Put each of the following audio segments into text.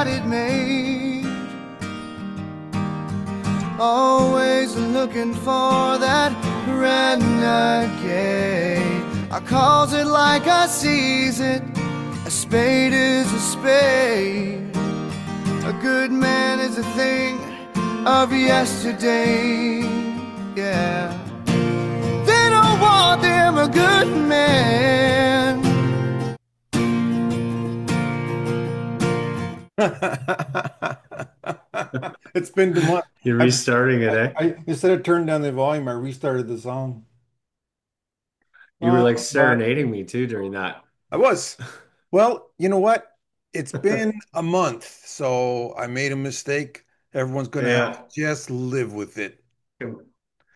it made. Always looking for that renegade. I calls it like I sees it. A spade is a spade. A good man is a thing of yesterday. Yeah. They don't want them a good man. It's been the month. You're restarting it, eh? I instead of turning down the volume, I restarted the song. You were like But serenading me too during that. I was. Well, you know what? It's been a month, so I made a mistake. Everyone's gonna have to Yeah. just live with it. Com-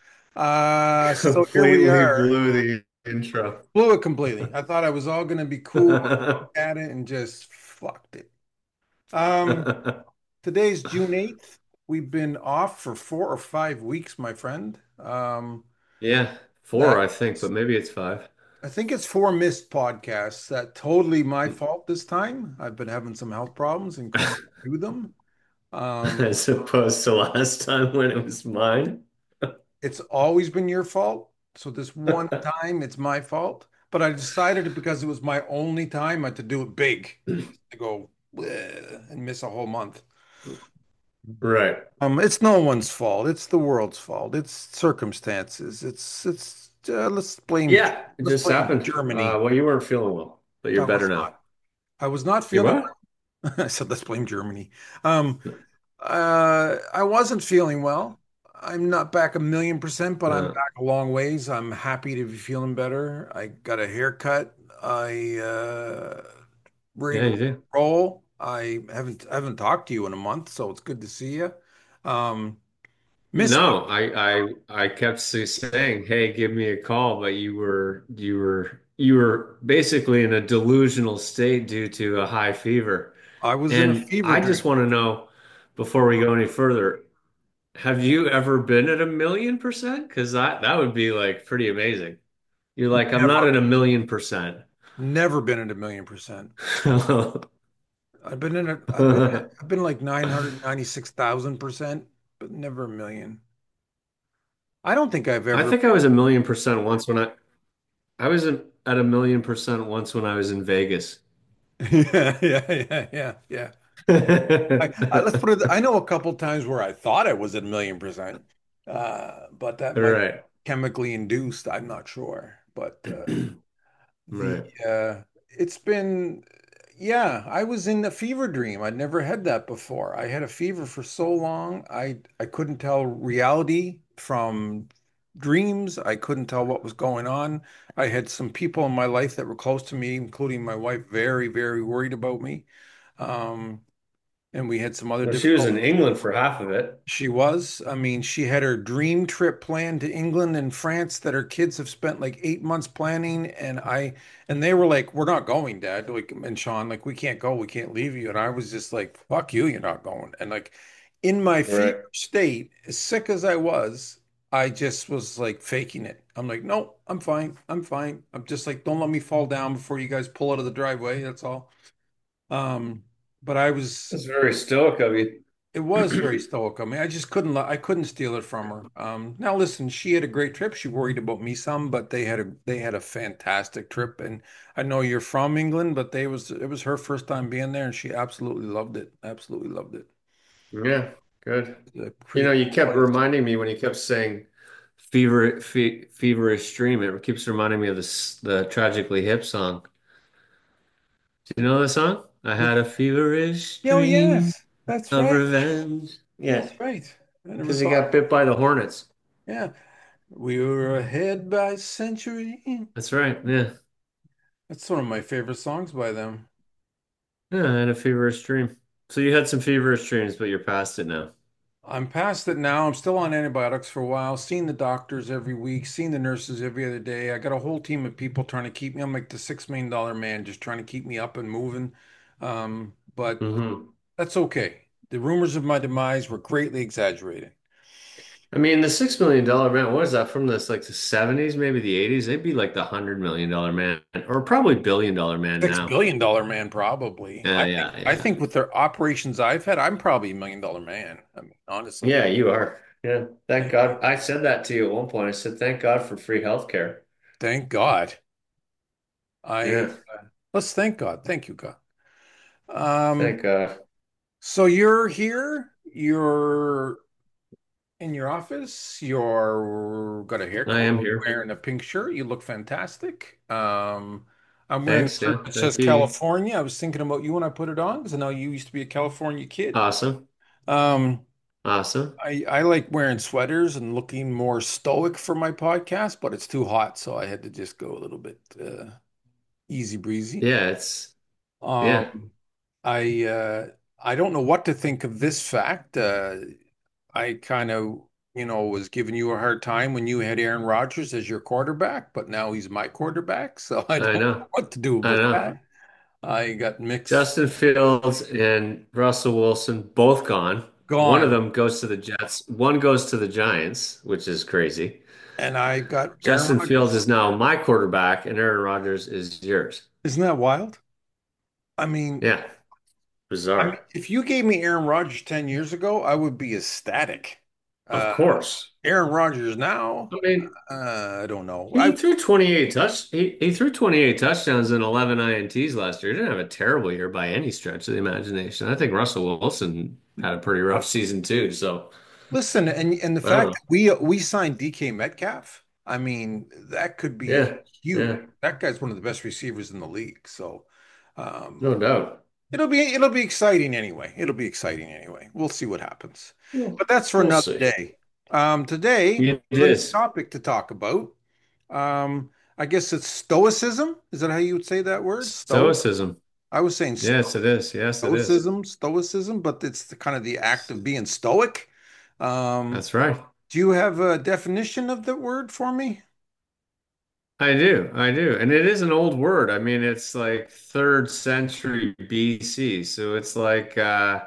So here we Completely are. blew the intro. Blew it completely. I thought I was all gonna be cool at it and just fucked it. Um, Today's June 8th. We've been off for 4 or 5 weeks, my friend. Yeah, four, That I think, but maybe it's five. I think it's four missed podcasts. That totally my fault this time. I've been having some health problems and couldn't do them. Um, As opposed to last time when it was mine. it's always been your fault. So this one time, it's my fault. But I decided it because it was my only time I had to do it big to go "Bleh," and miss a whole month. Right. It's no one's fault. It's the world's fault. It's circumstances. It's Yeah, it let's just blame happened. Germany. Well, you weren't feeling well, but you're I better was now. not. I was not You feeling what? well. I said let's blame Germany. Um, I wasn't feeling well. I'm not back 1,000,000%, but I'm Uh, back a long ways. I'm happy to be feeling better. I got a haircut. I ready yeah, to you do. roll. I haven't talked to you in a month, so it's good to see you. Um, miss No, I kept saying, "Hey, give me a call," but you were basically in a delusional state due to a high fever. I was in a And fever I dream. just want to know, before we go any further, have you ever been at 1,000,000%? Because that would be like pretty amazing. You're like, I'm not Never, at 1,000,000%. never been at 1,000,000%. I've been like 996,000%, but never a million. I don't think I've I ever. think I was 1,000,000% once when I was at 1,000,000% once when I was in Vegas. Yeah, yeah, yeah, yeah, yeah. Let's put it. I know a couple times where I thought I was at 1,000,000%, but that might be Right. chemically induced. I'm not sure, but the Right. it's been. Yeah, I was in the fever dream. I'd never had that before. I had a fever for so long. I couldn't tell reality from dreams. I couldn't tell what was going on. I had some people in my life that were close to me, including my wife, very, very worried about me. Um, and we had some other Well, she was difficult. in England for half of it. She was. I mean, she had her dream trip planned to England and France that her kids have spent like 8 months planning. And they were like, "We're not going, Dad." Like, and Sean, like, "We can't go. We can't leave you." And I was just like, "Fuck you, you're not going." And like, in my fever Right. state, as sick as I was, I just was like faking it. I'm like, "No, I'm fine. I'm fine." I'm just like, "Don't let me fall down before you guys pull out of the driveway." That's all. Um, but I was. That's very stoic of you. It was very stoic. I mean, I just I couldn't steal it from her. Now listen, she had a great trip. She worried about me some, but they had a fantastic trip. And I know you're from England, but it was her first time being there, and she absolutely loved it. Absolutely loved it. Yeah, good. It's a You pretty know, you cool kept place. reminding me when you kept saying feverish dream. It keeps reminding me of the Tragically Hip song. Do you know the song? I had a feverish Yeah, oh dream yes, that's of right. revenge. Yeah, That's right. I never because he thought. got bit by the hornets. Yeah, we were ahead by a century. That's right. Yeah. That's one of my favorite songs by them. Yeah, I had a feverish dream. So you had some feverish dreams, but you're past it now. I'm past it now. I'm still on antibiotics for a while, seeing the doctors every week, seeing the nurses every other day. I got a whole team of people trying to keep me. I'm like the $6 million man, just trying to keep me up and moving. But Hmm. that's okay. The rumors of my demise were greatly exaggerated. I mean, the $6 million man, what is that from this like the 70s, maybe the 80s? They'd be like the $100 million man, or probably $1 billion man Six now. billion dollar man, probably. Yeah, yeah, I yeah. think with the operations I've had, I'm probably $1 million man. I mean, honestly. Yeah, you are. Yeah. Thank Anyway, God. I said that to you at one point. I said, thank God for free healthcare. thank God. I Yeah. let's thank God. Thank you, God. Um, Thank God. so you're here, you're in your office, you're got a I haircut, am here. wearing a pink shirt, you look fantastic. I'm wearing a Thanks. shirt Yeah. that says Thank you. California. I was thinking about you when I put it on because I know you used to be a California kid. Awesome. Um, Awesome. I like wearing sweaters and looking more stoic for my podcast, but it's too hot, so I had to just go a little bit easy breezy. Yeah, yeah. Um, I don't know what to think of this fact. I kind of, was giving you a hard time when you had Aaron Rodgers as your quarterback, but now he's my quarterback, so I don't I know know. what to do I about know. that. I got mixed, Justin Fields and Russell Wilson both gone. One of gone, them goes to the Jets. One goes to the Giants, which is crazy. and I got Aaron Justin Fields Rodgers. is now my quarterback, and Aaron Rodgers is yours. Isn't that wild? I mean, Yeah, bizarre. if you gave me Aaron Rodgers 10 years ago, I would be ecstatic. Of Uh, course. Aaron Rodgers now, I mean, I don't know. he threw 28 he threw 28 touchdowns and 11 INTs last year. He didn't have a terrible year by any stretch of the imagination. I think Russell Wilson had a pretty rough season too, so Listen, and the I don't fact know. that we signed DK Metcalf, I mean, that could be Yeah, huge. yeah, That guy's one of the best receivers in the league. So, no um, doubt. it'll be exciting anyway. It'll be exciting anyway. We'll see what happens. Well, But that's for we'll another see. day. Today It we have a new is. topic to talk about. I guess it's stoicism. Is that how you would say that word? Stoicism. I was saying Yes, it is. Yes, it is. stoicism, but it's the kind of the act of being stoic. Um, That's right. do you have a definition of the word for me? I do. I do. And it is an old word. I mean, it's like third century BC. So it's like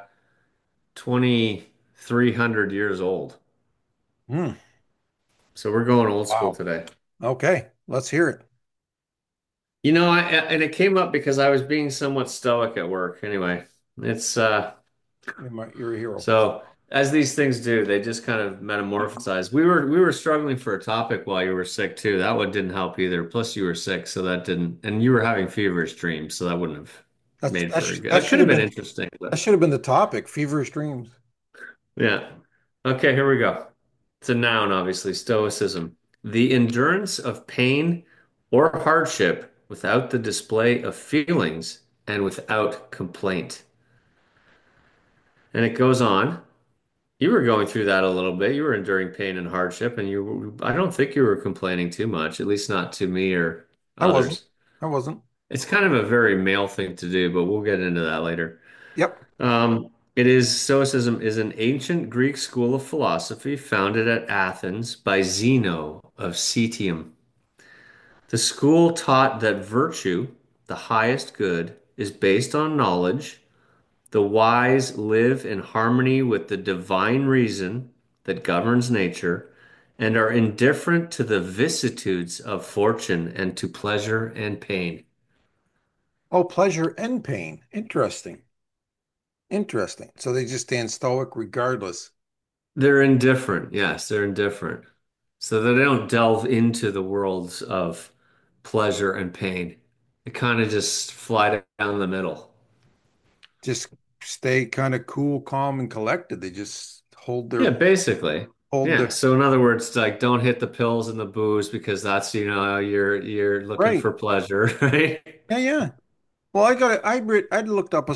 2,300 years old. Hmm. So we're going old school Wow. today. Okay, let's hear it. And it came up because I was being somewhat stoic at work. Anyway, it's You're a hero. so as these things do, they just kind of metamorphosize. We were struggling for a topic while you were sick too. That one didn't help either. Plus you were sick, so that didn't, and you were having feverish dreams, so that wouldn't have That's made that, for a sh good. that It could should have have been been interesting, that but should have been the topic. Feverish dreams. yeah. Okay, here we go. It's a noun, obviously, stoicism. The endurance of pain or hardship without the display of feelings and without complaint. And it goes on. You were going through that a little bit. You were enduring pain and hardship, and I don't think you were complaining too much, at least not to me or I wasn't. others. I wasn't. It's kind of a very male thing to do, but we'll get into that later. Yep. Stoicism is an ancient Greek school of philosophy founded at Athens by Zeno of Citium. The school taught that virtue, the highest good, is based on knowledge. The wise live in harmony with the divine reason that governs nature and are indifferent to the vicissitudes of fortune and to pleasure and pain. Oh, pleasure and pain. Interesting. Interesting. So they just stand stoic regardless. They're indifferent. Yes, they're indifferent. So that they don't delve into the worlds of pleasure and pain. They kind of just fly down the middle. Just stay kind of cool, calm, and collected. They just Yeah, basically. hold Yeah. their So in other words, like don't hit the pills and the booze because that's, you're looking right. for pleasure, right? Yeah, yeah. Well, I looked up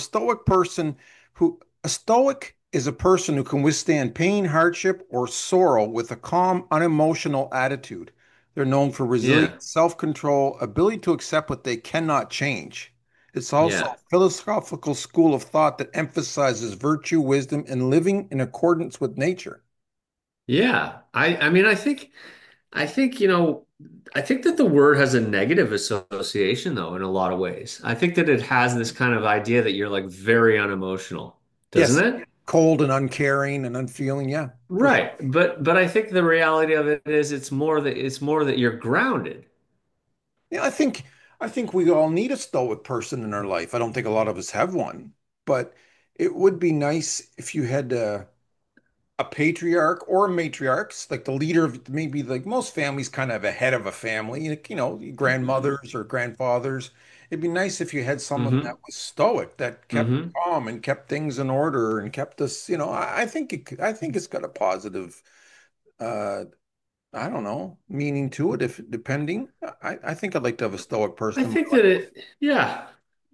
a stoic is a person who can withstand pain, hardship, or sorrow with a calm, unemotional attitude. They're known for resilience, Yeah. self-control, ability to accept what they cannot change. It's also Yeah. a philosophical school of thought that emphasizes virtue, wisdom, and living in accordance with nature. Yeah. I mean, I think, I think that the word has a negative association though in a lot of ways. I think that it has this kind of idea that you're like very unemotional, doesn't Yes, it? cold and uncaring and unfeeling. Yeah, for sure. Right. But I think the reality of it is it's more that you're grounded. Yeah, I think we all need a stoic person in our life. I don't think a lot of us have one, but it would be nice if you had a patriarch or a matriarch, like the leader of maybe like most families kind of a head of a family, like, grandmothers or grandfathers. It'd be nice if you had someone that Hmm. was stoic, that kept Hmm. calm and kept things in order and kept us, I think it's got a positive, uh, I don't know, meaning to it, if depending. I think I'd like to have a stoic I person in my think that life. yeah.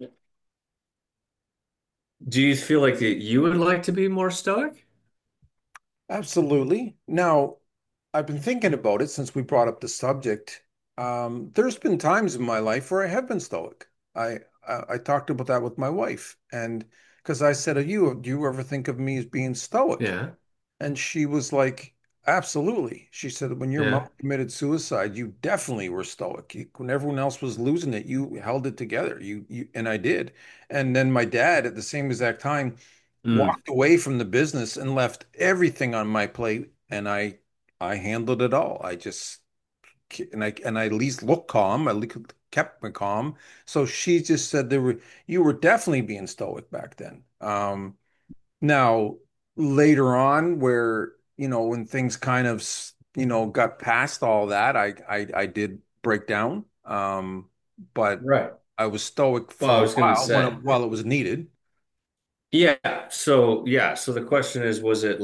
Do you feel like that you would like to be more stoic? Absolutely. Now, I've been thinking about it since we brought up the subject. There's been times in my life where I have been stoic. I talked about that with my wife, and because I said, do you ever think of me as being stoic?" Yeah. And she was like, "Absolutely." She said, "When your mom Yeah. committed suicide, you definitely were stoic. When everyone else was losing it, you held it together. And I did. And then my dad, at the same exact time, Mm. walked away from the business and left everything on my plate, and I handled it all. I just and I at least looked calm. Kept me calm. So she just said you were definitely being stoic back then. Now later on, where when things kind of got past all that, I did break down. But Right. I was stoic Well, for I a was going to while say, while it was needed. yeah. So the question is,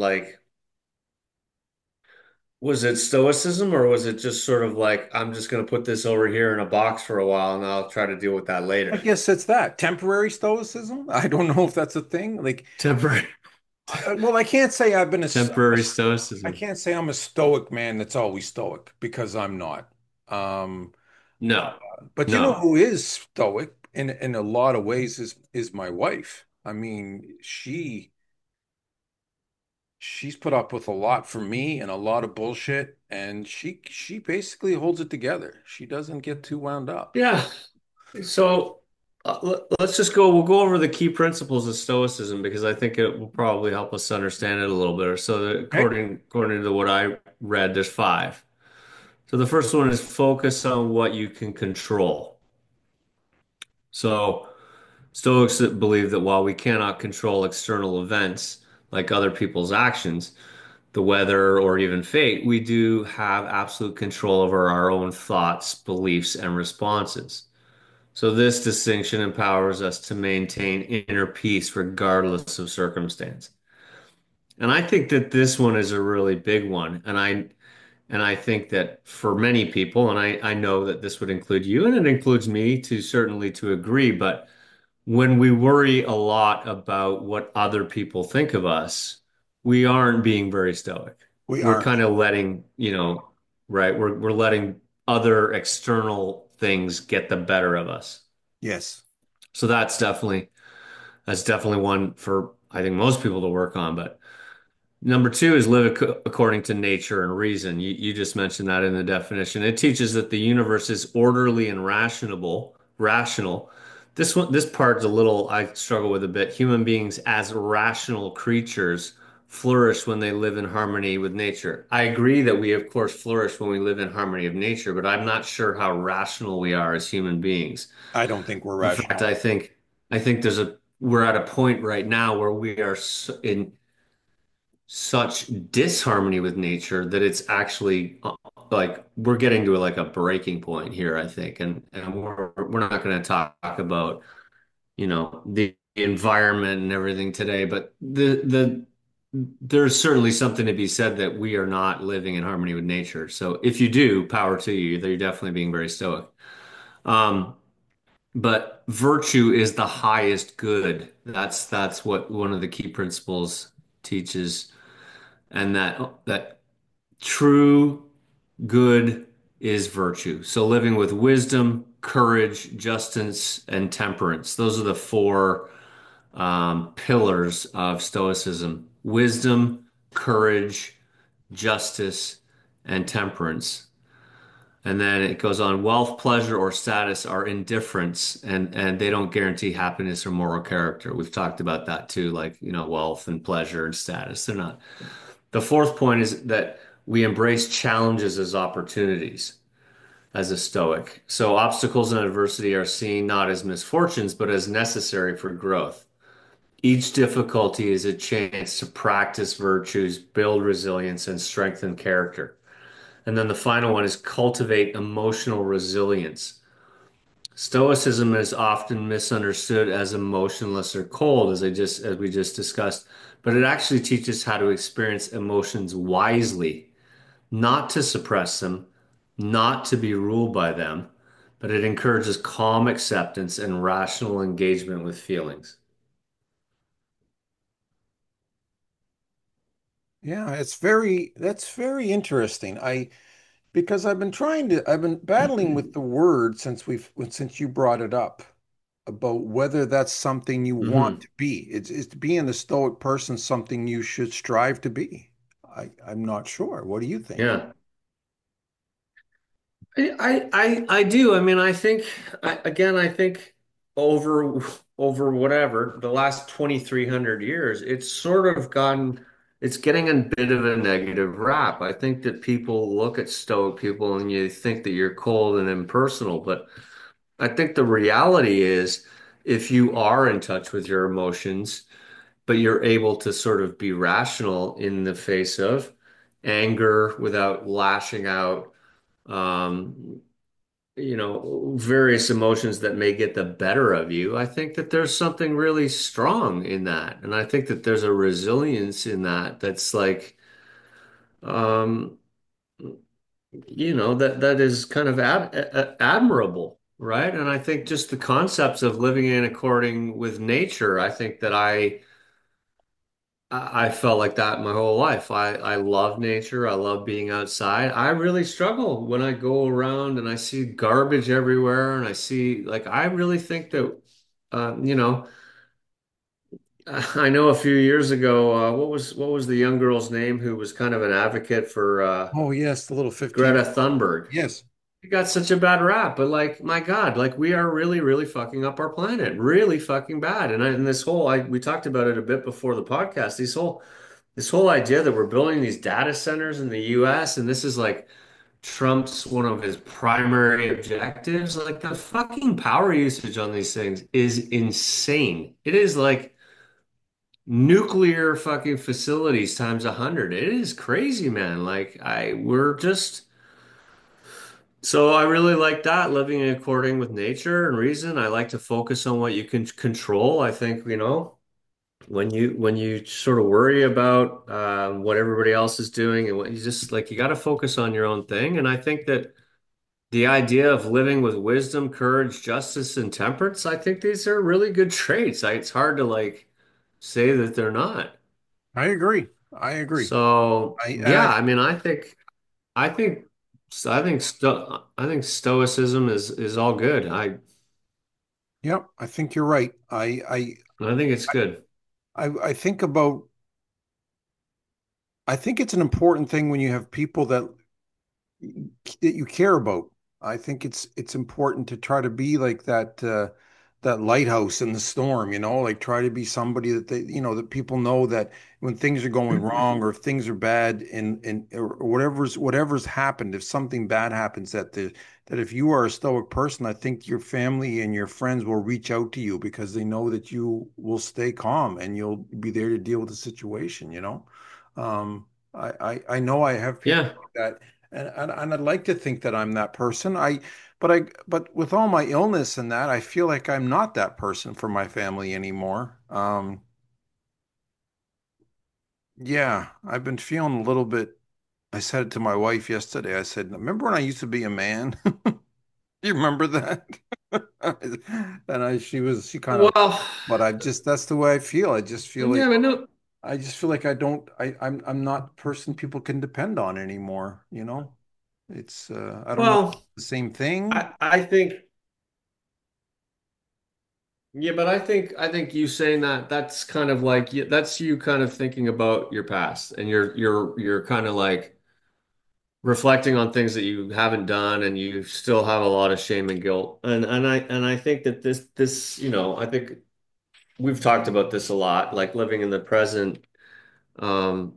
was it stoicism or was it just sort of like, I'm just going to put this over here in a box for a while and I'll try to deal with that I later? guess it's that temporary stoicism. I don't know if that's a thing. Like, Temporary, well, I can't say temporary stoicism. I'm a stoic man that's always stoic because I'm not. Um, No, but you know no. who is stoic in a lot of ways is my wife. I mean, she's put up with a lot from me and a lot of bullshit, and she basically holds it together. She doesn't get too wound up. Yeah. So let's we'll go over the key principles of Stoicism because I think it will probably help us understand it a little better. Okay? According to what I read, there's five. So the first one is focus on what you can control. So Stoics believe that while we cannot control external events like other people's actions, the weather, or even fate, we do have absolute control over our own thoughts, beliefs, and responses. So this distinction empowers us to maintain inner peace regardless of circumstance. And I think that this one is a really big one. And I think that for many people, and I know that this would include you and it includes me to certainly to agree, but when we worry a lot about what other people think of us, we aren't being very stoic. We We're aren't. kind of letting, right, we're letting other external things get the better of us. Yes. So that's definitely one for I think most people to work on. But number two is live according to nature and reason. You just mentioned that in the definition. It teaches that the universe is orderly and rational. Rational. This part's a little I struggle with a bit. Human beings as rational creatures flourish when they live in harmony with nature. I agree that we of course flourish when we live in harmony of nature, but I'm not sure how rational we are as human beings. I don't think we're In fact, rational. I think we're at a point right now where we are in such disharmony with nature that it's actually like we're getting to like a breaking point here, I think. And we're not going to talk about, the environment and everything today, but there's certainly something to be said that we are not living in harmony with nature. So if you do, power to you. You're definitely being very stoic. Um, But virtue is the highest good. That's what one of the key principles teaches, and that true good is virtue. So living with wisdom, courage, justice, and temperance. Those are the four pillars of Stoicism: wisdom, courage, justice, and temperance. And then it goes on, wealth, pleasure, or status are indifference, and they don't guarantee happiness or moral character. We've talked about that too, like, wealth and pleasure and status. They're not. The fourth point is that we embrace challenges as opportunities as a Stoic. So obstacles and adversity are seen not as misfortunes, but as necessary for growth. Each difficulty is a chance to practice virtues, build resilience, and strengthen character. And then the final one is cultivate emotional resilience. Stoicism is often misunderstood as emotionless or cold, as we just discussed, but it actually teaches how to experience emotions wisely, not to suppress them, not to be ruled by them, but it encourages calm acceptance and rational engagement with feelings. Yeah, that's very interesting. Because I've been battling with the word since you brought it up about whether that's something you want Hmm. to be. Is being a stoic person something you should strive to be? I'm not sure. What do you think? Yeah. I do. I mean, I think over over whatever the last 2,300 years, it's getting a bit of a negative rap. I think that people look at Stoic people and you think that you're cold and impersonal, but I think the reality is if you are in touch with your emotions, but you're able to sort of be rational in the face of anger without lashing out. Um, various emotions that may get the better of you. I think that there's something really strong in that. And I think that there's a resilience in that that's like, um, that is kind of admirable, right? And I think just the concepts of living in according with nature, I think that I felt like that my whole life. I love nature. I love being outside. I really struggle when I go around and I see garbage everywhere and I see like I really think that uh, you know I know a few years ago what was the young girl's name who was kind of an advocate for Oh yes, the little 15. Greta Thunberg. Yes. She got such a bad rap, but like my God, like we are really really fucking up our planet, really fucking bad. And this whole we talked about it a bit before the podcast. This whole idea that we're building these data centers in the US and this is like Trump's one of his primary objectives, like the fucking power usage on these things is insane. It is like nuclear fucking facilities times 100. It is crazy, man. We're just so I really like that, living in according with nature and reason. I like to focus on what you can control. I think, when you sort of worry about what everybody else is doing and what you just like you got to focus on your own thing. And I think that the idea of living with wisdom, courage, justice, and temperance, I think these are really good traits. It's hard to like say that they're not. I agree. I agree. So I and yeah, I mean, I think I think stoicism is all good. yep, I think you're right. I think it's good. I think about I think it's an important thing when you have people that you care about. I think it's important to try to be like that lighthouse in the storm, like try to be somebody that that people know that when things are going wrong or if things are bad and or whatever's happened, if something bad happens that if you are a stoic person, I think your family and your friends will reach out to you because they know that you will stay calm and you'll be there to deal with the situation. I know I have people Yeah. like that and I'd like to think that I'm that person. But with all my illness and that, I feel like I'm not that person for my family anymore. Yeah, I've bin feeling a little bit. I said it to my wife yesterday. I said, "Remember when I used to be a man? Do you remember that?" She kind of, Well, but I just, that's the way I feel. I just feel like, yeah, but no. I'm not the person people can depend on anymore. I don't know if Well, it's the same thing. I think yeah, but I think you saying that that's kind of like that's you kind of thinking about your past and you're kind of like reflecting on things that you haven't done and you still have a lot of shame and guilt. And I think that this, I think we've talked about this a lot, like living in the present, um,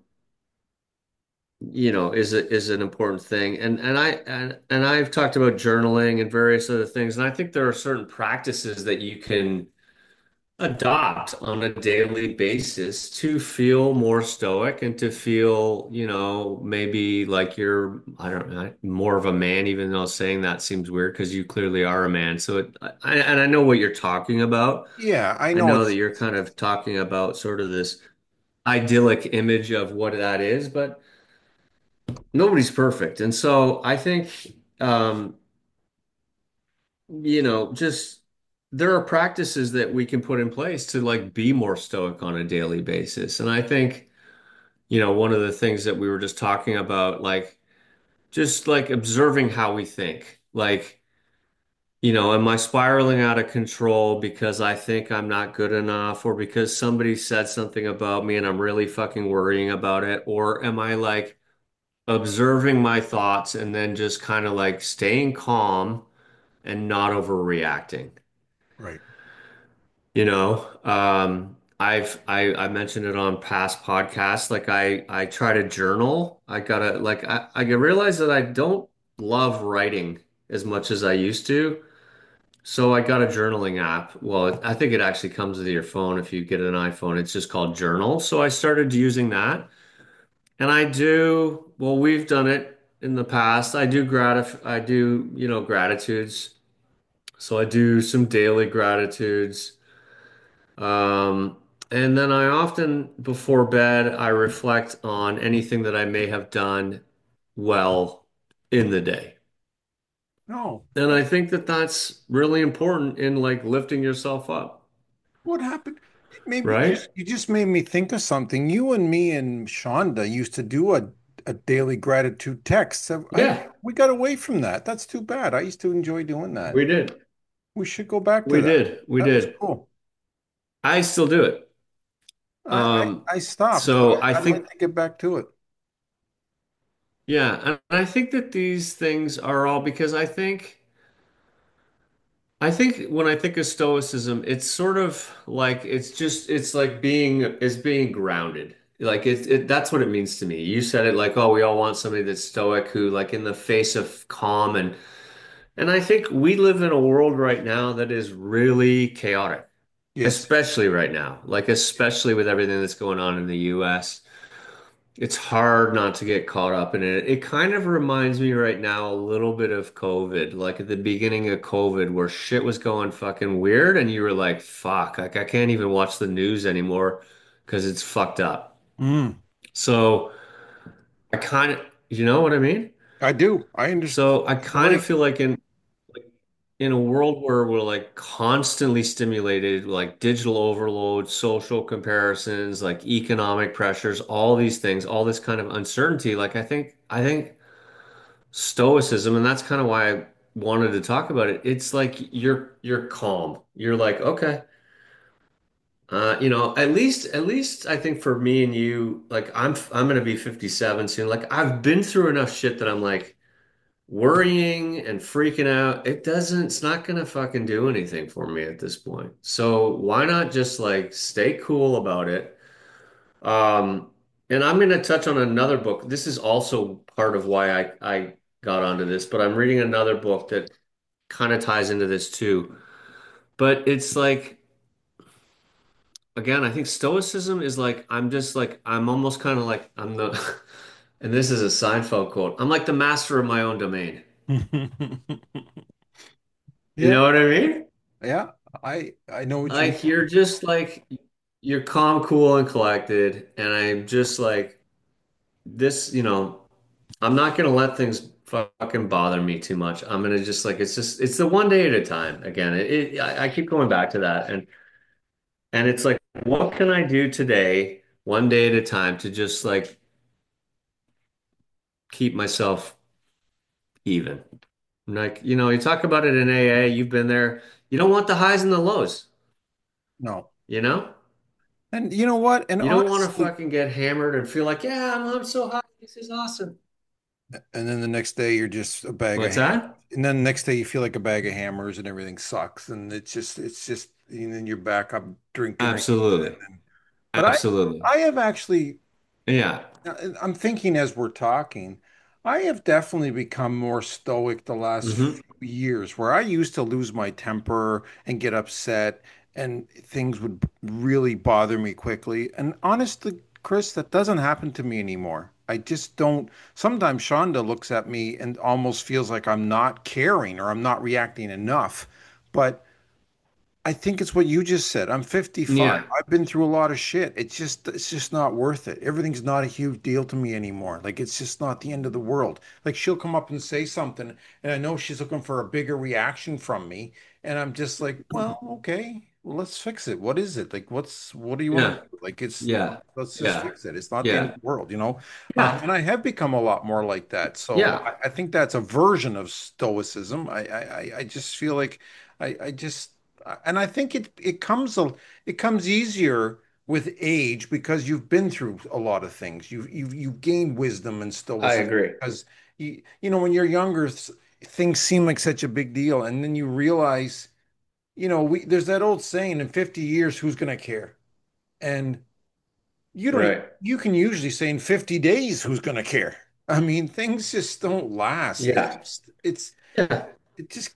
is an important thing. And I've talked about journaling and various other things, and I think there are certain practices that you can adopt on a daily basis to feel more stoic and to feel, maybe like you're, I don't know, more of a man, even though saying that seems weird because you clearly are a man. So and I know what you're talking about. Yeah, I I know know that it's you're kind of talking about sort of this idyllic image of what that is, but nobody's perfect. And so I think, um, just there are practices that we can put in place to like be more stoic on a daily basis. And I think, one of the things that we were just talking about, like just like observing how we think. Like, am I spiraling out of control because I think I'm not good enough or because somebody said something about me and I'm really fucking worrying about it? Or am I like observing my thoughts and then just kind of like staying calm and not overreacting? right. I mentioned it on past podcasts. Like I try to journal. I realize that I don't love writing as much as I used to. So I got a journaling app. Well, I think it actually comes with your phone if you get an iPhone. It's just called Journal. So I started using that. And well, we've done it in the past. I do, gratitudes. So I do some daily gratitudes. Um, and then I often, before bed, I reflect on anything that I may have done well in the day. No. And I think that that's really important in like lifting yourself up, What happened? Maybe right? you just made me think of something. You and me and Shonda used to do a daily gratitude text. So Yeah, we got away from that. That's too bad. I used to enjoy doing that. we did. We should go back to We that. did. We That was did. cool. I still do it. I stopped. So I I'd like think, to get back to it. yeah, and I think that these things are all because I think when I think of stoicism, it's sort of like it's like being grounded. Like that's what it means to me. You said it like, oh, we all want somebody that's stoic who like in the face of calm and I think we live in a world right now that is really chaotic, Yes. especially right now. Like especially with everything that's going on in the US. It's hard not to get caught up in it. It kind of reminds me right now a little bit of COVID, like at the beginning of COVID, where shit was going fucking weird, and you were like, fuck, like I can't even watch the news anymore because it's fucked up. Mm, So I kind of, you know what I mean? I do. I understand. So I You're kind of right. feel like in a world where we're like constantly stimulated, like digital overload, social comparisons, like economic pressures, all these things, all this kind of uncertainty, like I think stoicism, and that's kind of why I wanted to talk about it. It's like you're calm. You're like, okay, at least I think for me and you, like I'm gonna be 57 soon. Like I've been through enough shit that I'm like worrying and freaking out. It's not gonna fucking do anything for me at this point. So why not just like stay cool about it? Um, and I'm going to touch on another book. This is also part of why I got onto this, but I'm reading another book that kind of ties into this too. But it's like, again, I think Stoicism is like, I'm almost kind of like, and this is a Seinfeld quote, I'm like the master of my own domain. You Yeah. know what I mean? Yeah. I know what you Like, you're just like, you're calm, cool, and collected. And I'm just like, this, I'm not gonna let things fucking bother me too much. I'm gonna just like it's the one day at a time. Again, I keep going back to that, and it's like, what can I do today, one day at a time, to just like keep myself even. Like, you talk about it in AA. You've been there. You don't want the highs and the lows. no. You know, And you know what? And you don't want to honestly, fucking get hammered and feel like, yeah, I'm so high. This is awesome. And then the next day you're just a bag of What's hammers. that? And then the next day you feel like a bag of hammers and everything sucks. And it's just, and then you're back up drinking again. Absolutely. But Absolutely. I have actually, Yeah. I'm thinking as we're talking, I have definitely become more stoic the last Hmm. few years, where I used to lose my temper and get upset, and things would really bother me quickly. And honestly, Chris, that doesn't happen to me anymore. I just don't. Sometimes Shonda looks at me and almost feels like I'm not caring or I'm not reacting enough. But I think it's what you just said. I'm 55. Yeah. I've been through a lot of shit. It's just not worth it. Everything's not a huge deal to me anymore. Like it's just not the end of the world. Like she'll come up and say something, and I know she's looking for a bigger reaction from me, and I'm just like, well, okay, well, let's fix it. What is it? Like what do you want to Yeah. do? Like Yeah. let's just Yeah. fix it. It's not the end of Yeah. the world, you know? Yeah. And I have become a lot more like that. So Yeah. I think that's a version of stoicism. I just feel like I just and I think it comes easier with age because you've been through a lot of things. You've gained wisdom and I stoicism agree. because you know when you're younger, things seem like such a big deal, and then you realize, there's that old saying, in 50 years, who's gonna care? And you don't Right. you can usually say in 50 days, who's gonna care? I mean, things just don't last. Yeah. Yeah. It just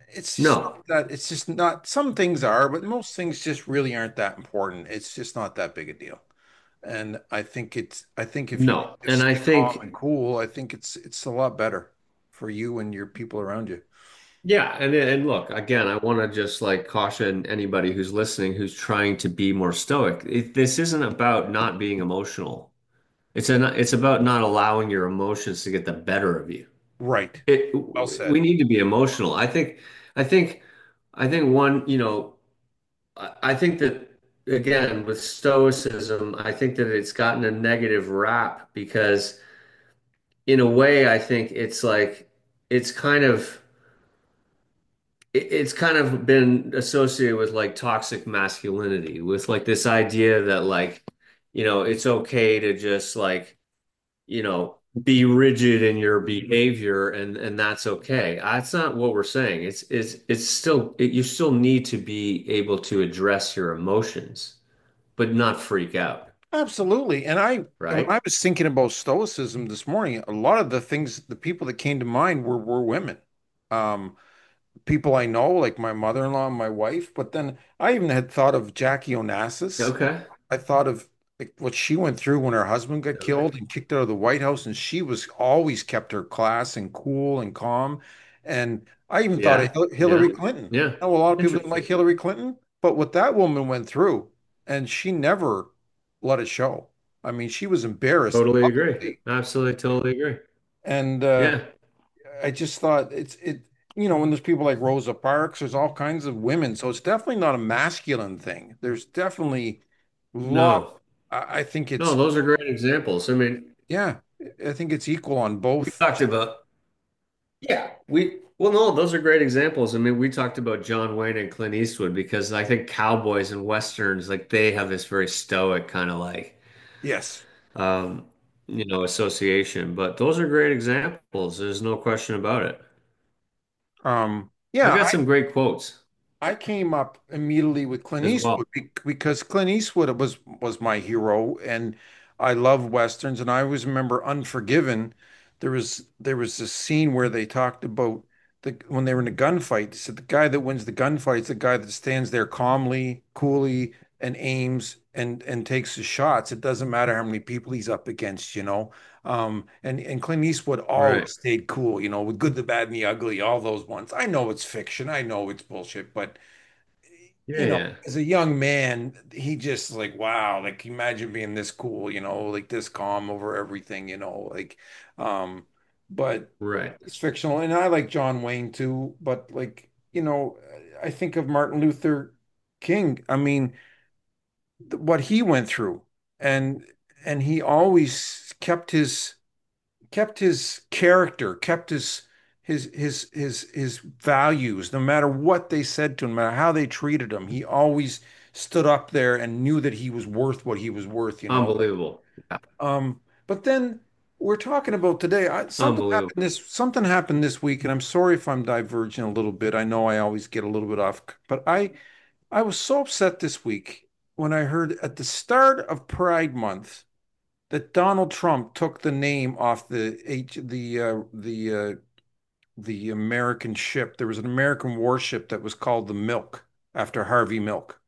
No. it's just not, some things are, but most things just really aren't that important. It's just not that big a deal. And I think if you No. just And I stay calm think, and cool, I think it's a lot better for you and your people around you. yeah, and look, again, I want to just like caution anybody who's listening who's trying to be more stoic. This isn't about not being emotional. It's about not allowing your emotions to get the better of you. Right. It Well we said. need to be emotional. I think I think one, I think that again with stoicism, I think that it's gotten a negative rap because in a way I think it's like it's kind of it's kind of been associated with like toxic masculinity, with like this idea that like, it's okay to just like, be rigid in your behavior and that's okay. That's not what we're saying. It's still you still need to be able to address your emotions, but not freak out, Absolutely. And when right? I was thinking about stoicism this morning, a lot of the people that came to mind were women. Um, People I know, like my mother-in-law and my wife, but then I even had thought of Jackie Onassis. Okay. I thought of like what she went through when her husband got Okay. killed and kicked out of the White House, and she was always kept her class and cool and calm. And I even thought of Yeah. Hillary Yeah. Clinton. Yeah. I know a lot of people didn't like Interesting. Hillary Clinton, but what that woman went through, and she never let it show. I mean, she was embarrassed Totally agree. publicly, Absolutely, totally agree. and Yeah. I just thought when there's people like Rosa Parks, there's all kinds of women. So it's definitely not a masculine thing. There's definitely a lot. No. I think No, those are great examples. I mean, yeah, I think it's equal on we both. talked about, yeah, well, no, those are great examples. I mean, we talked about John Wayne and Clint Eastwood because I think cowboys and westerns, like they have this very stoic kind of like, Yes. um, association. But those are great examples. There's no question about it. I've Yeah, got some great quotes I came up immediately with Clint as well. Eastwood because Clint Eastwood was my hero, and I love westerns. And I always remember Unforgiven. There was this scene where they talked about when they were in a gunfight. They said the guy that wins the gunfight is the guy that stands there calmly, coolly, and aims and takes the shots. It doesn't matter how many people he's up against, you know. And Clint Eastwood Right. always stayed cool, with Good, the Bad, and the Ugly, all those ones. I know it's fiction, I know it's bullshit, but Yeah, yeah. as a young man, he just like, wow, like imagine being this cool, like this calm over everything, like, um, but Right. it's fictional, and I like John Wayne too, but like, I think of Martin Luther King. I mean, what he went through, and he always kept his character, kept his values, no matter what they said to him, no matter how they treated him. He always stood up there and knew that he was worth what he was worth. Unbelievable. Yeah. But then, we're talking about today. Unbelievable. Something happened this week, and I'm sorry if I'm diverging a little bit. I know I always get a little bit off, but I was so upset this week when I heard at the start of Pride Month that Donald Trump took the name off the American ship. There was an American warship that was called the Milk after Harvey Milk.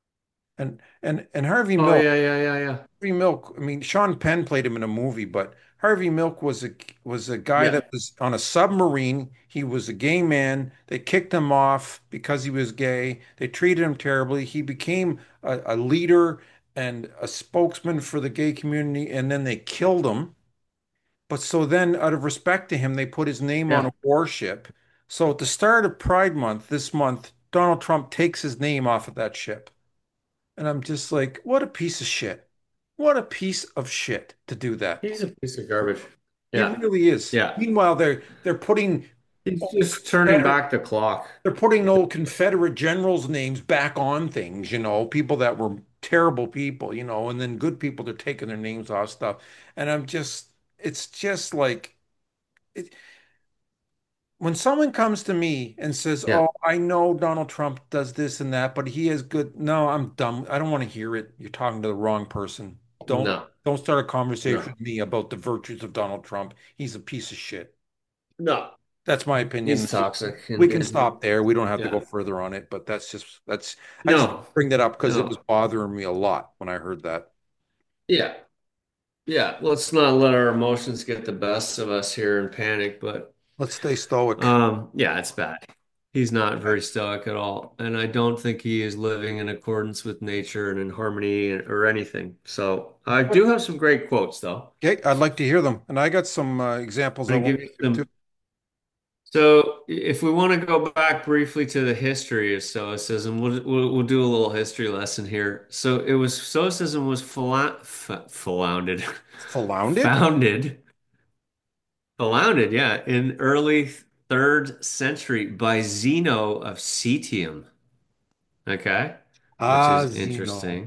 And Oh yeah, yeah, yeah, yeah. Harvey Milk, I mean, Sean Penn played him in a movie, but Harvey Milk was a guy Yeah. that was on a submarine. He was a gay man. They kicked him off because he was gay. They treated him terribly. He became a leader and a spokesman for the gay community, and then they killed him. But so then, out of respect to him, they put his name on Yeah. a warship. So at the start of Pride Month this month, Donald Trump takes his name off of that ship. And I'm just like, what a piece of shit. What a piece of shit to do that. He's a piece of garbage. He Yeah. really is. Yeah. Meanwhile, they're putting He's old just turning Confederate back the clock. they're putting old Confederate generals' names back on things, people that were terrible people, and then good people, they're taking their names off stuff. And it's just like it, when someone comes to me and says, Yeah. "Oh, I know Donald Trump does this and that, but he is good." No, I'm dumb. I don't want to hear it. You're talking to the wrong person. Don't No. don't start a conversation No. with me about the virtues of Donald Trump. He's a piece of shit. No. That's my opinion. He's toxic We and, can and stop there. We don't have to go yeah. further on it, but that's I just No. bring that up because it was No. bothering me a lot when I heard that. Yeah. Yeah. Let's not let our emotions get the best of us here and panic, but Let's stay stoic. yeah, it's bad. He's not very stoic at all, and I don't think he is living in accordance with nature and in harmony or anything. So I do have some great quotes, though. Okay, I'd like to hear them, and I got some examples I I want give you to give too. some. So if we want to go back briefly to the history of Stoicism, we'll do a little history lesson here. So it was Stoicism was founded, Flounded? founded, founded, yeah, in early third century by Zeno of Citium. Okay, which Ah, is Zeno. interesting.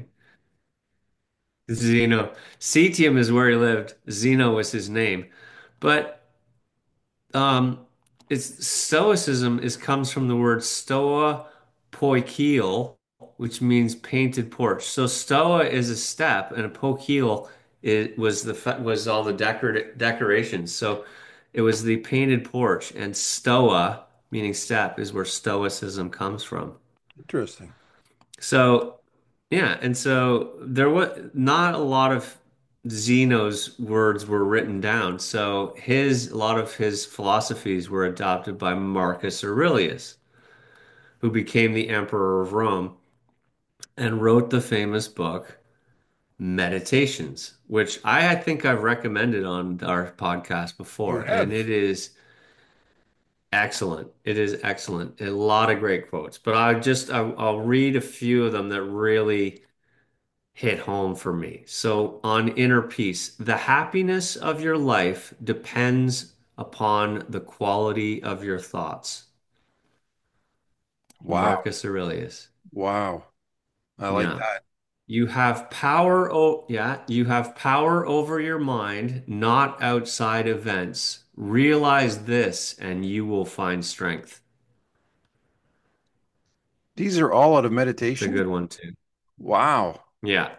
Zeno, Citium is where he lived. Zeno was his name, but um, it's Stoicism is comes from the word stoa poikile, which means painted porch. So stoa is a step, and a poikile it was was all the decorations. So it was the painted porch, and stoa, meaning step, is where Stoicism comes from. Interesting. So, yeah, and so there was not a lot of Zeno's words were written down. So a lot of his philosophies were adopted by Marcus Aurelius, who became the emperor of Rome and wrote the famous book Meditations, which I think I've recommended on our podcast You before, and have. it is excellent. It is excellent. A lot of great quotes, but I'll read a few of them that really hit home for me. So, on inner peace, the happiness of your life depends upon the quality of your thoughts. Wow. Marcus Aurelius. Wow. I like Yeah. that. You have power over your mind, not outside events. Realize this and you will find strength. These are all out of It's a meditation. good one too. Wow. Yeah.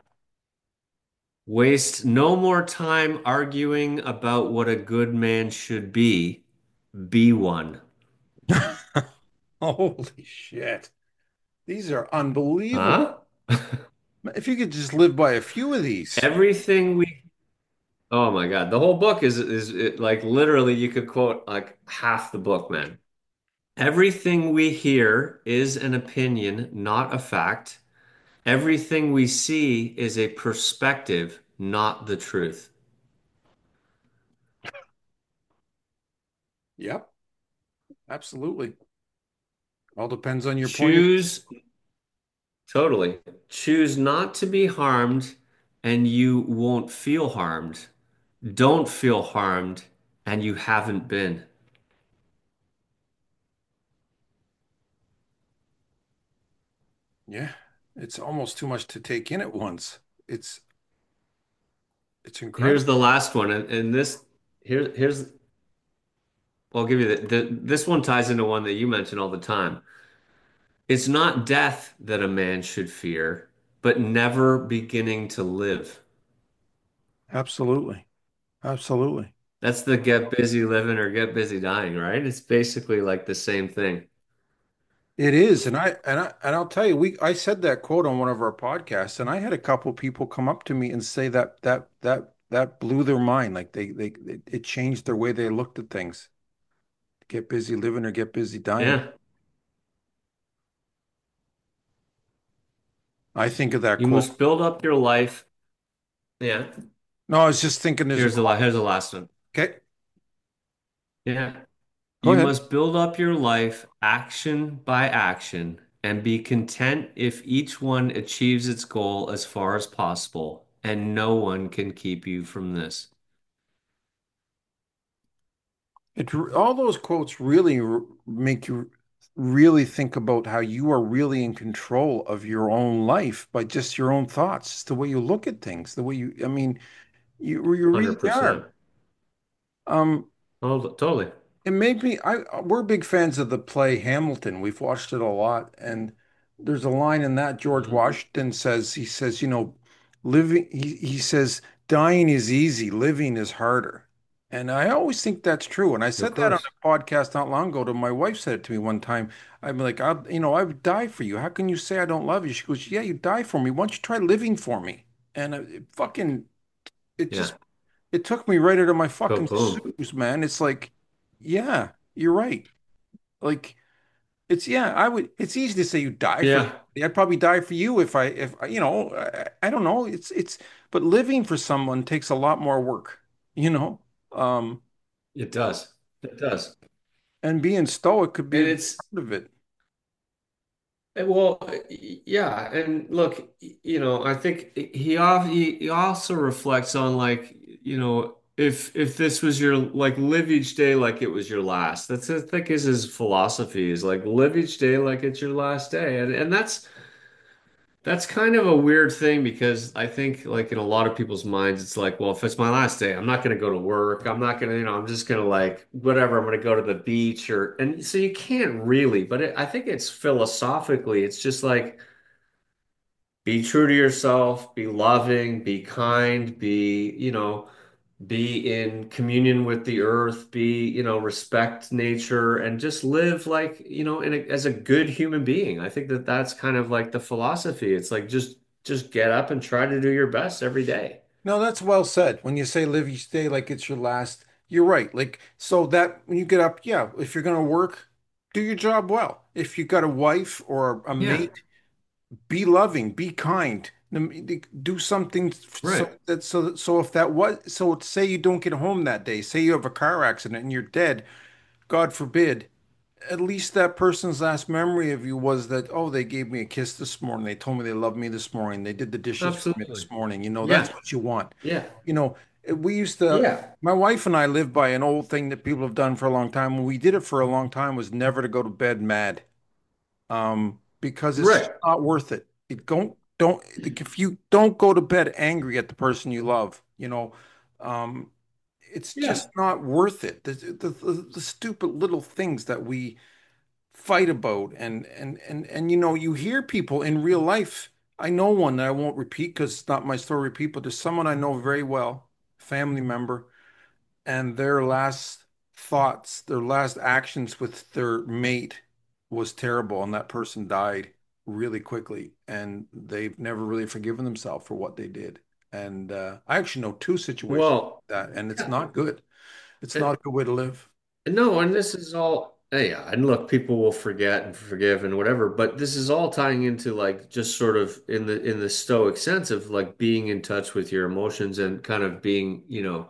Waste no more time arguing about what a good man should be. Be one. Holy shit. These are unbelievable. Huh? If you could just live by a few of these. Everything we Oh my God. The whole book like literally you could quote like half the book, man. Everything we hear is an opinion, not a fact. Everything we see is a perspective, not the truth. Yep, absolutely. All depends on your point of view. Choose, totally. Choose not to be harmed and you won't feel harmed. Don't feel harmed and you haven't been. Yeah, it's almost too much to take in at once. It's it's incredible. Here's the last one, and this here's I'll give you this one ties into one that you mention all the time. It's not death that a man should fear, but never beginning to live. Absolutely. Absolutely. That's the get busy living or get busy dying, right? It's basically like the same thing. It is, and I'll tell you, I said that quote on one of our podcasts, and I had a couple people come up to me and say that blew their mind. Like it changed their way they looked at things. Get busy living or get busy dying. Yeah. I think of that You quote. must build up your life. Yeah. No, I was just thinking there's a quote. Here's the last one. Okay, Yeah. go You ahead. must build up your life action by action and be content if each one achieves its goal as far as possible, and no one can keep you from this. All those quotes really make you really think about how you are really in control of your own life by just your own thoughts. It's the way you look at things, the way I mean, you really are. 100%. Um, Oh, totally. it made me, we're big fans of the play Hamilton. We've watched it a lot, and there's a line in that George Mhm. Washington says, he says, living, he says, dying is easy, living is harder. And I always think that's true. And I Of said that on course. a podcast not long ago to my wife said it to me one time. I'm like, I would die for you. How can you say I don't love you? She goes, yeah, you die for me. Why don't you try living for me? And it just Yeah. it took me right out of my Go fucking boom. shoes, man. It's like, yeah, you're right. Like, yeah, it's easy to say you die for Yeah, somebody. I'd probably die for you I don't know. But living for someone takes a lot more work, you know? Um, it does. It does. and being stoic could be And a big it's part of it. well, yeah, and look, I think he also reflects on like, if this was your like live each day like it was your last. That's I think is his philosophy is like live each day like it's your last day. And that's kind of a weird thing because I think like in a lot of people's minds it's like, well, if it's my last day, I'm not going to go to work. I'm not going to, I'm just going to like whatever, I'm going to go to the beach or and so you can't really, but I think it's philosophically it's just like be true to yourself, be loving, be kind, be in communion with the earth, respect nature and just live like, as a good human being. I think that that's kind of like the philosophy. It's like just get up and try to do your best every day. No, that's well said. When you say live each day like it's your last, you're right. Like, so that when you get up, yeah, if you're going to work, do your job well. If you got a wife or a Yeah, mate, be loving, be kind, do something right. so if that was so say you don't get home that day, say you have a car accident and you're dead, God forbid, at least that person's last memory of you was that, oh, they gave me a kiss this morning, they told me they loved me this morning, they did the dishes for me Absolutely. this morning. That's Yeah, what you want. yeah, You know, we used to, yeah, my wife and I live by an old thing that people have done for a long time. When we did it for a long time was never to go to bed mad. Because it's just right. not worth it. It don't like, if you don't go to bed angry at the person you love, um, it's Yeah, just not worth it. The stupid little things that we fight about, and you hear people in real life. I know one that I won't repeat because it's not my story to repeat, but there's someone I know very well, family member, and their last thoughts, their last actions with their mate was terrible, and that person died really quickly, and they've never really forgiven themselves for what they did. And I actually know two situations well, like that, and it's yeah. not good. It's Uh, not a good way to live. No, and this is all, yeah, and look, people will forget and forgive and whatever, but this is all tying into like just sort of in the stoic sense of like being in touch with your emotions and kind of being,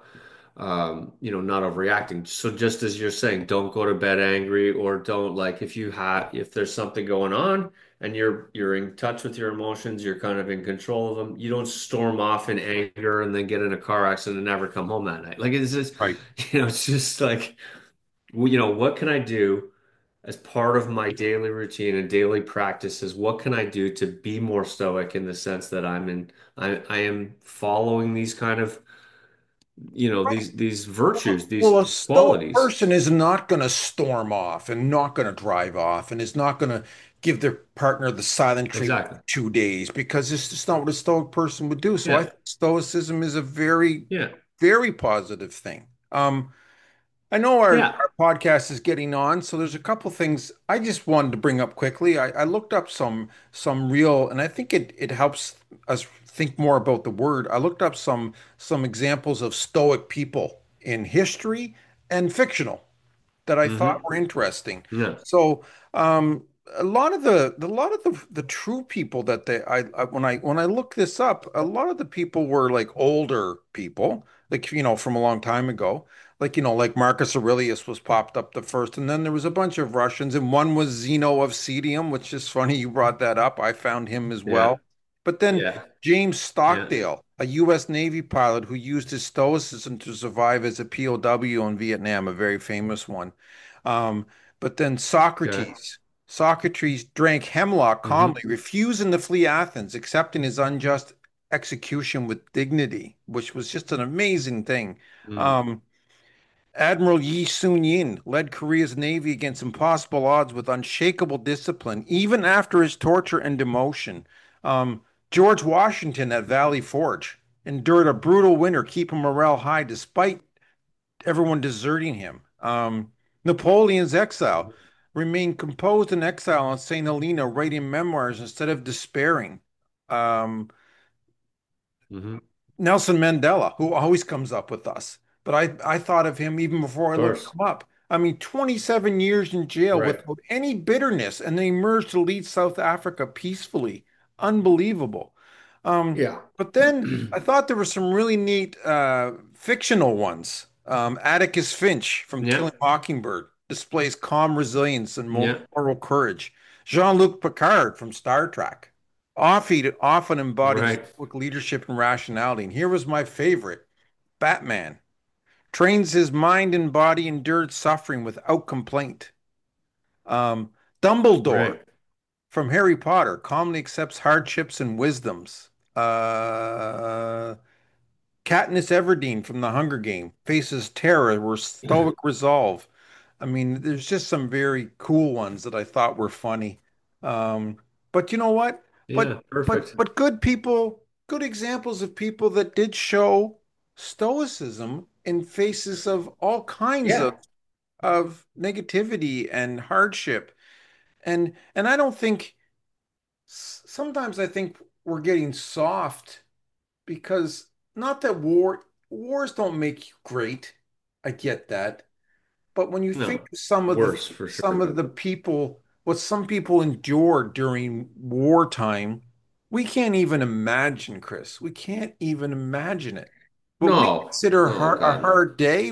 not overreacting. So just as you're saying, don't go to bed angry or don't like if there's something going on and you're in touch with your emotions, you're kind of in control of them. You don't storm off in anger and then get in a car accident and never come home that night. Like it's just, Right. it's just like well, what can I do as part of my daily routine and daily practices? What can I do to be more stoic in the sense that I am following these kind of, these virtues, these Well, a stoic qualities. person is not going to storm off and not going to drive off and is not going to give their partner the silent treatment Exactly. for 2 days because it's just not what a stoic person would do. So I Yeah. think stoicism is a very, Yeah. very positive thing. I know Yeah. our podcast is getting on, so there's a couple things I just wanted to bring up quickly. I looked up some real, and I think it helps us think more about the word. I looked up some examples of Stoic people in history and fictional that I thought Hmm. were interesting. Yeah. So a lot of the true people that when I look this up, a lot of the people were like older people, like from a long time ago. Like like Marcus Aurelius was popped up the first, and then there was a bunch of Russians, and one was Zeno of Citium, which is funny you brought that up. I found him as Yeah. well. But then Yeah. James Yeah. Stockdale, a U.S. Navy pilot who used his stoicism to survive as a POW in Vietnam, a very famous one. Um, but then Okay. Socrates drank hemlock calmly, Hmm. refusing to flee Athens, accepting his unjust execution with dignity, which was just an amazing thing. Mm. Um, Admiral Yi Sun-yin led Korea's navy against impossible odds with unshakable discipline, even after his torture and demotion. George Washington at Valley Forge endured a brutal winter, keeping morale high despite everyone deserting him. Napoleon's exile remained composed in exile on St. Helena, writing memoirs instead of despairing. Um, Hmm. Of Nelson Mandela, who always comes up with us, but I thought of him even before I looked course. him up. I mean, 27 years in jail Right. without any bitterness, and then emerged to lead South Africa peacefully. Unbelievable. Um, Yeah. but then I thought there were some really neat fictional ones. Atticus Finch from Yeah. Killing Mockingbird displays calm resilience and Yeah. moral courage. Jean-Luc Picard from Star Trek often embodies Right. stoic leadership and rationality. And here was my favorite: Batman trains his mind and body, endured suffering without complaint. Um, Dumbledore Right. from Harry Potter calmly accepts hardships and wisdoms. Uh, Katniss Everdeen from The Hunger Game faces terror with stoic resolve. I mean, there's just some very cool ones that I thought were funny. Um, but you know what? Yeah. Perfect. But good people, good examples of people that did show stoicism in faces of all kinds Yeah. of negativity and hardship. And I don't think sometimes I think we're getting soft because not that wars don't make you great. I get that. But when you think No. of Worse for some sure. of the people, what some people endured during wartime, we can't even imagine, Chris. We can't even imagine it. But we No. consider No, a God, no. hard day.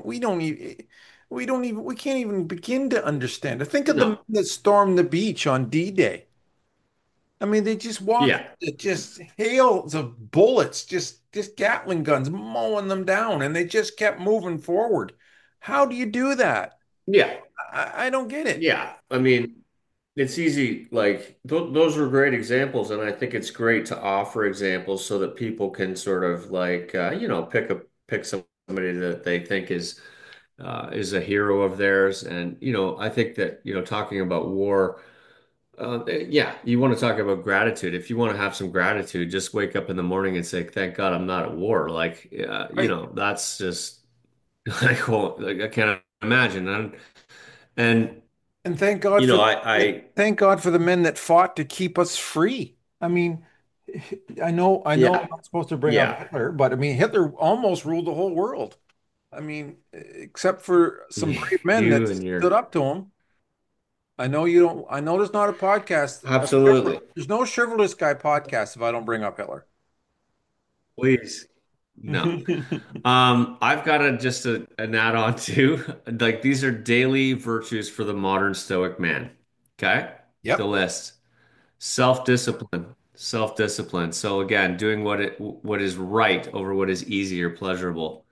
We can't even begin to understand it. Think of the men No. that stormed the beach on D-Day. I mean, they just walked Yeah. it just hails of bullets, just Gatling guns mowing them down, and they just kept moving forward. How do you do that? Yeah. I don't get it. Yeah. I mean, it's easy. Like those are great examples, and I think it's great to offer examples so that people can sort of like pick somebody that they think is a hero of theirs. And I think that talking about war. Yeah, you want to talk about gratitude. If you want to have some gratitude, just wake up in the morning and say, "Thank God I'm not at war." Like, Right. that's just like, well, like, I can't imagine. And And thank God for I thank God for the men that fought to keep us free. I mean, I know I'm yeah, not supposed to bring up yeah, Hitler, but I mean Hitler almost ruled the whole world. I mean, except for some brave men you that and stood your up to him. I know you don't. I know there's not a podcast. absolutely, There's no chivalrous guy podcast if I don't bring up Hitler. please, no. I've got an add-on too. Like these are daily virtues for the modern Stoic man. Okay, the Yep. list. Self-discipline, self-discipline. So again, doing what is right over what is easy or pleasurable.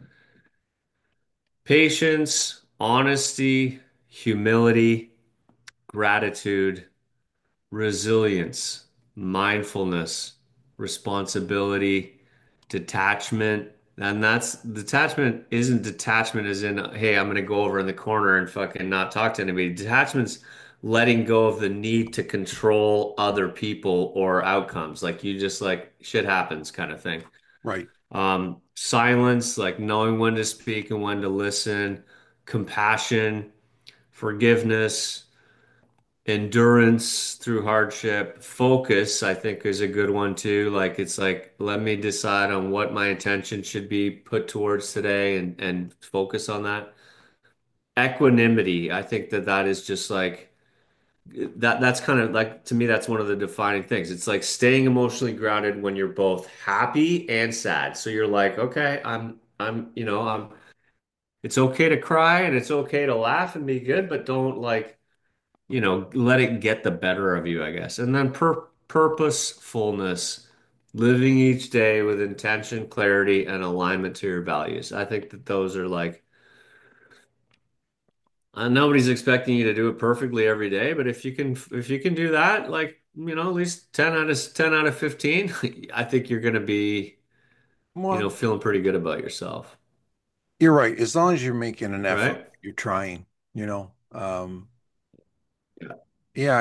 Patience, honesty, humility, gratitude, resilience, mindfulness, responsibility, detachment. And that's detachment isn't detachment as in, hey, I'm gonna go over in the corner and fucking not talk to anybody. Detachment's letting go of the need to control other people or outcomes. Like you just like shit happens kind of thing. Right. Silence, like knowing when to speak and when to listen, compassion, forgiveness, endurance through hardship, focus, I think is a good one too. Like it's like let me decide on what my attention should be put towards today and focus on that. Equanimity, I think that that is just like that's kind of like to me that's one of the defining things. It's like staying emotionally grounded when you're both happy and sad. So you're like, okay, I'm it's okay to cry and it's okay to laugh and be good, but don't like let it get the better of you, I guess. And then purposefulness, living each day with intention, clarity, and alignment to your values. I think that those are like, nobody's expecting you to do it perfectly every day, but if you can do that, like, at least 10 out of 15, I think you're going to be, Well, feeling pretty good about yourself, you're right. As long as you're making an effort, right? you're trying, Yeah. yeah,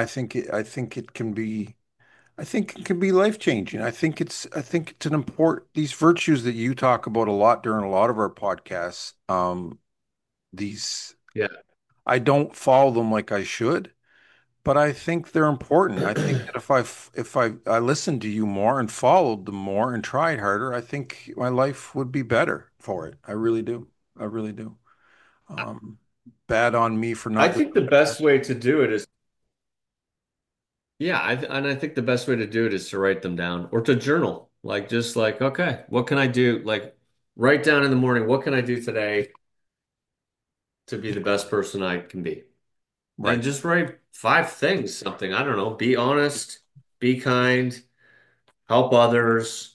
I think it can be life changing. I think it's an important, these virtues that you talk about a lot during a lot of our podcasts. These, Yeah. I don't follow them like I should, but I think they're important. I think that if I listened to you more and followed them more and tried harder, I think my life would be better for it. I really do. I really do. Um, Bad on me for I not doing think the that. best way to do it is Yeah, and I think the best way to do it is to write them down or to journal. Like just like, okay, what can I do? Like write down in the morning, what can I do today to be the best person I can be? And Right. just write five things, something. I don't know. Be honest, be kind, help others,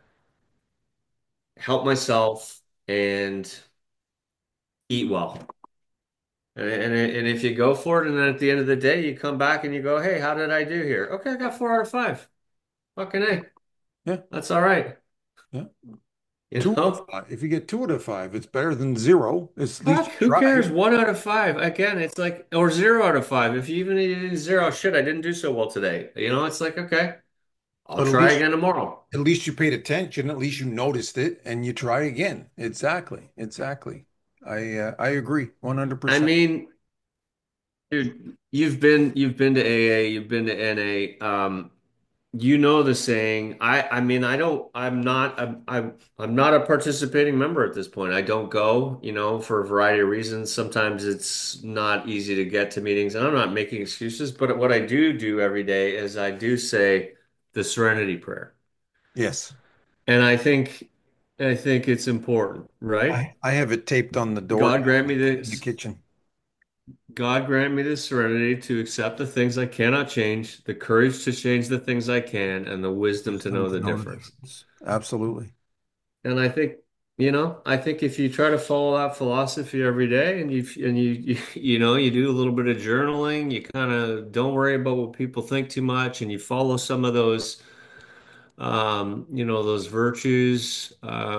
help myself, and eat well. And if you go for it, and then at the end of the day, you come back and you go, hey, how did I do here? Okay, I got 4 out of 5. Fucking A. Yeah. That's all right. Yeah. You Two out of know? five. If you get 2 out of 5, it's better than zero. It's at least Fuck, you who cares? tried. 1 out of 5. Again, it's like, or 0 out of 5. If you even did zero, shit, I didn't do so well today. It's like, okay, I'll But try again tomorrow. at least you paid attention. At least you noticed it and you try again. Exactly. Exactly. I agree I 100%. mean, dude, you've been to AA, you've been to NA. You know the saying. I mean, I don't. I'm not a participating member at this point. I don't go, for a variety of reasons. Sometimes it's not easy to get to meetings, and I'm not making excuses. But what I do every day is I do say the Serenity Prayer, Yes. and I think it's important, right? I have it taped on the door God grant me in the this. kitchen. God grant me the serenity to accept the things I cannot change, the courage to change the things I can, and the wisdom to Wisdom know to the know the difference. difference. Absolutely. And I think if you try to follow that philosophy every day and you do a little bit of journaling, you kind of don't worry about what people think too much, and you follow some of those virtues,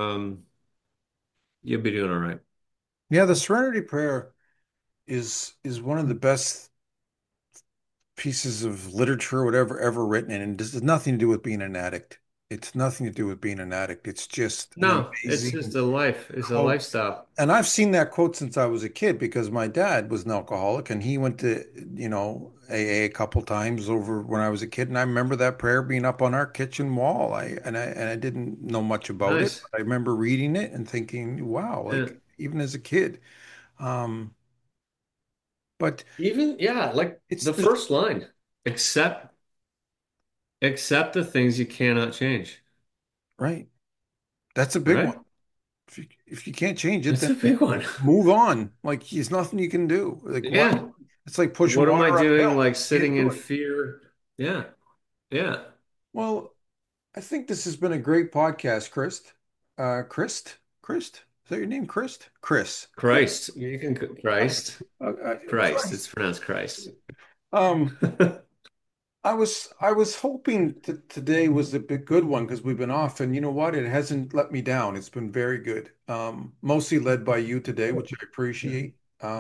you'll be doing all right. Yeah, the Serenity Prayer is one of the best pieces of literature, whatever, ever written, and it has nothing to do with being an addict. It's nothing to do with being an addict. It's just an No, it's just amazing a life. It's a quote. lifestyle. And I've seen that quote since I was a kid because my dad was an alcoholic and he went to, AA a couple times over when I was a kid. And I remember that prayer being up on our kitchen wall. I didn't know much about it, Nice. but I remember reading it and thinking, wow, Yeah. like even as a kid. Um, but Even, yeah, like it's the the first line, accept accept the things you cannot change, right. That's a big one. right? If you can't change it, It's then a big one. move on. Like there's nothing you can do. Like why? Yeah. It's like pushing What am I water doing? uphill. Like You can't sitting do in it. fear. Yeah. Yeah. Well, I think this has been a great podcast, Chris. Christ? Is that your name, Chris? Chris. Christ. You can Christ. Christ. It's Christ. pronounced Christ. Um, I was hoping that today was a bit good one because we've been off, and you know what? It hasn't let me down. It's been very good. Mostly led by you today, which I appreciate.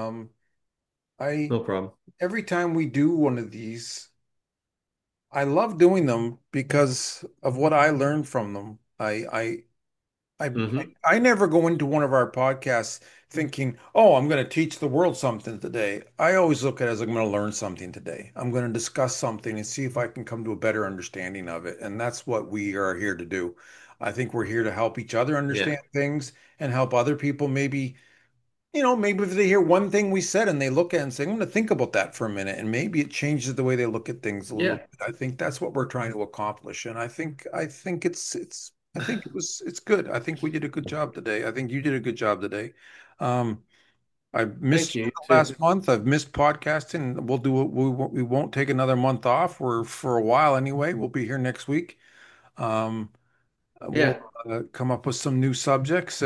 I No problem. every time we do one of these, I love doing them because of what I learned from them. I Hmm. I never go into one of our podcasts thinking, "Oh, I'm going to teach the world something today." I always look at it as I'm going to learn something today. I'm going to discuss something and see if I can come to a better understanding of it. And that's what we are here to do. I think we're here to help each other Yeah. understand things and help other people maybe, maybe if they hear one thing we said and they look at it and say, I'm going to think about that for a minute, and maybe it changes the way they look at things a little Yeah. bit. I think that's what we're trying to accomplish. And I think it's good. I think we did a good job today. I think you did a good job today. Um, I've Thank missed you. you You the too. last month. I've missed podcasting. We'll do it. We won't take another month off. We're for a while anyway. We'll be here next week. Um, we'll Yeah. come up with some new subjects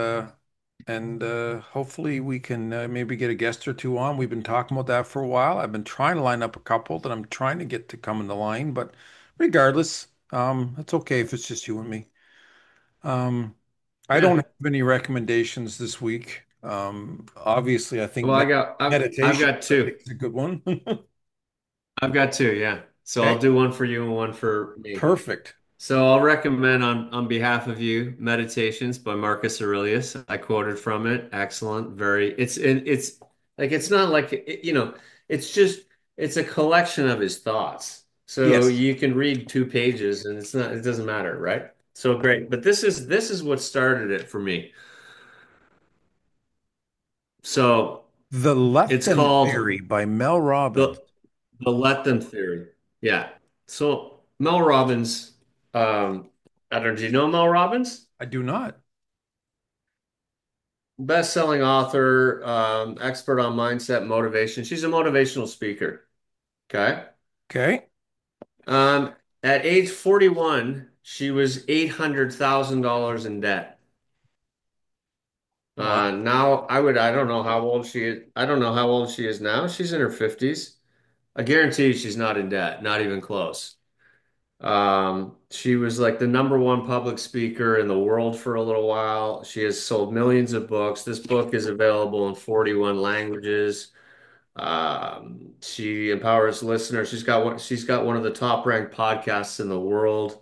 and hopefully we can maybe get a guest or two on. We've been talking about that for a while. I've been trying to line up a couple that I'm trying to get to come in the line, but regardless, it's okay if it's just you and me. Um, I don't Yeah. have any recommendations this week. Obviously, I think Well, I've meditation got I two. think is a good one. I've got two. Yeah. So I'll Okay, do one for you and one for me. perfect. So I'll recommend on behalf of you Meditations by Marcus Aurelius. I quoted from it. Excellent. Very. It's like it's not like it's just it's a collection of his thoughts. So Yes, you can read 2 pages and it doesn't matter, right? So great. But this is what started it for me. So The Let it's Them called Theory by Mel Robbins. the the let them theory. Yeah. So Mel Robbins, I don't, do you know Mel Robbins? I do not. Best-selling author, expert on mindset motivation. She's a motivational speaker. Okay. Okay. At age 41, she was $800,000 in debt. Wow. Now I don't know how old she is. I don't know how old she is now. She's in her 50s. I guarantee she's not in debt, not even close. She was like the number one public speaker in the world for a little while. She has sold millions of books. This book is available in 41 languages. She empowers listeners. She's got one of the top ranked podcasts in the world.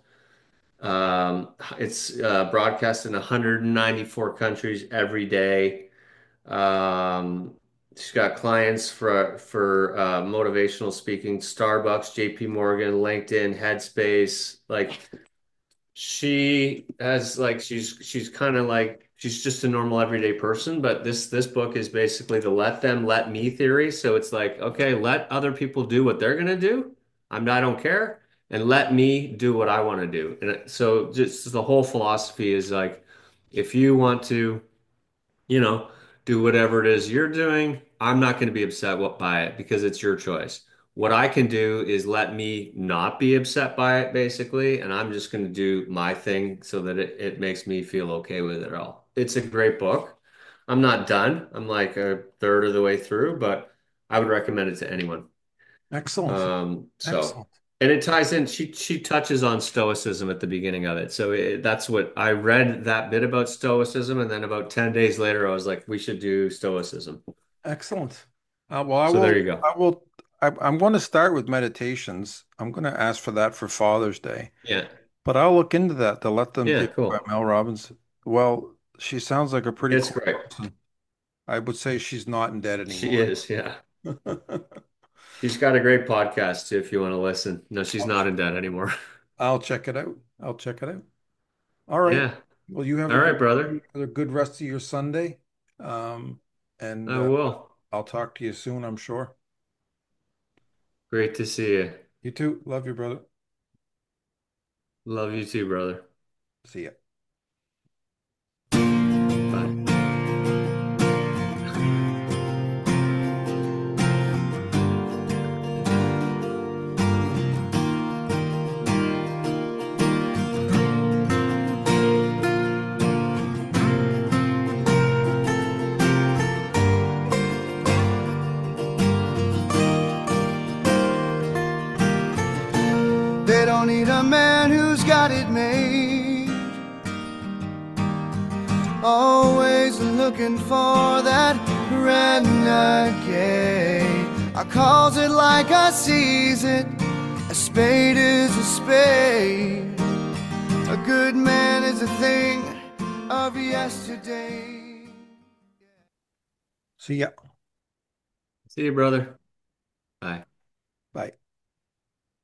It's broadcast in 194 countries every day. Um, she's got clients for motivational speaking, Starbucks, JP Morgan, LinkedIn, Headspace. Like she has like she's kind of like she's just a normal everyday person, but this book is basically the let them let me theory. So it's like, okay, let other people do what they're gonna do. I don't care, and let me do what I want to do. So just the whole philosophy is like, if you want to you know, do whatever it is you're doing. I'm not going to be upset by it because it's your choice. What I can do is let me not be upset by it, basically, and I'm just going to do my thing so that it makes me feel okay with it all. It's a great book. I'm not done. I'm like a third of the way through, but I would recommend it to anyone. Excellent. So, Excellent. and it ties in. She touches on stoicism at the beginning of it. So that's what I read that bit about stoicism, and then about 10 days later, I was like, we should do stoicism. Excellent. Well, So there you go. I'm going to start with meditations. I'm going to ask for that for Father's Day, Yeah, but I'll look into that to let them yeah, think by cool. Mel Robbins. Well, she sounds like a pretty It's cool great. person. I would say she's not in debt She anymore. is. Yeah, she's got a great podcast too. If you want to listen. No, she's I'll, not in debt anymore. I'll check it out. I'll check it out. All right. Yeah. Well, you have All right, brother. a good rest of your Sunday. Um, and I will. I'll talk to you soon, I'm sure. Great to see you. You too. Love you, brother. Love you too, brother. See ya. Bye. got it made. Always looking for that renegade. I calls it like I sees it. A spade is a spade. A good man is a thing of yesterday. See ya. See you, brother. Bye. Bye.